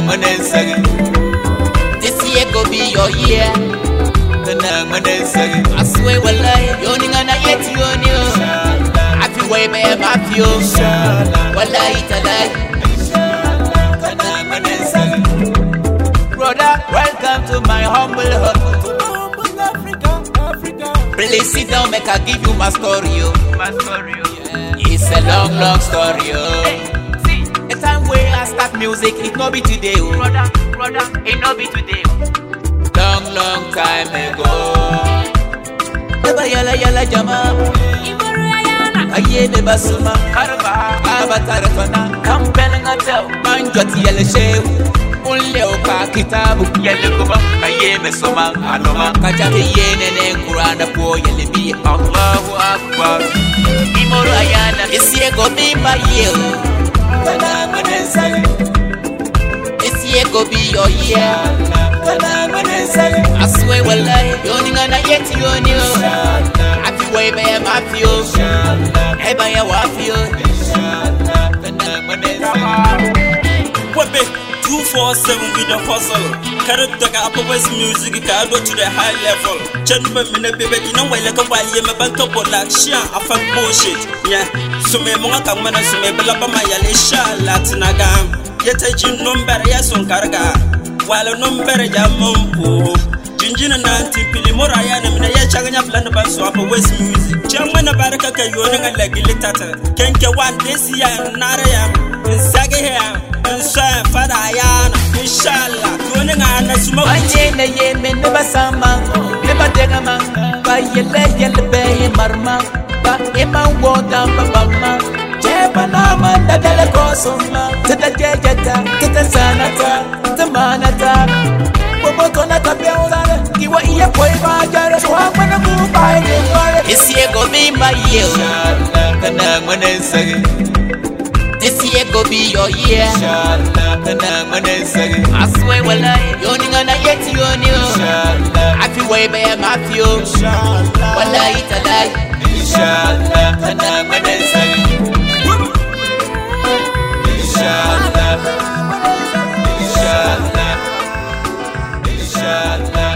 This year go be your year. I swear wallahi, yoni ngana yeti yoni. Happy way be mafio. Wallahi talai. Brother, welcome to my humble home. Please sit down, make I give you my story. It's a long, long story. The time where I start music, it no be today. Brother, it no be today. Long, long time ago. Never yalla yalla jama. Aye me basuma. Abatara kona. Compelling hotel. Manjoti yalla shew. Unle oka kitabu. Yalla kuma. Aye me soma. Anoma. Kajabe yene ne Qur'ana po yalla bi. Allahu Akbar. Imoro ayana. Isiye go be my year. This year go be your year. I swear wallahi, yoni ngana yeti yoni. Happy way be mafio. Eba ya wafio. Webe 247 with the hustle. Carrot toka Upper West music ka go to the high level. Gentlemen mine bebe ina wale ka wali me banka bola shia afan bullshit. Yeah, so me monga ka mana so me bela ba mayale inshallah tinagam. Yeta jin number ya son karga. Wala number ya mumpu. Jinjina nanti pili mora ya na mina ya chaganya plan ba so Upper West music. Chamana baraka ka yoni ngala gilitata. Kenke one this ya nara ya. Sage here. Father Ayana, inshallah, going on a smoke. I never sama, never degama, by your leg and the bay in Marma, but in my water, Bama, Jebanama, the Delacosoma, to the Jetta, to the Sanata, the Manata, Bobotonata Bella, you were here for my jar, so I'm gonna move by the It's here go be my year, and I'm gonna say. This year go be your year. I swear wallahi, yoni ngana yeti yoni. Happy way be mafio. Wallahi talai. Inshallah, inshallah, inshallah, inshallah.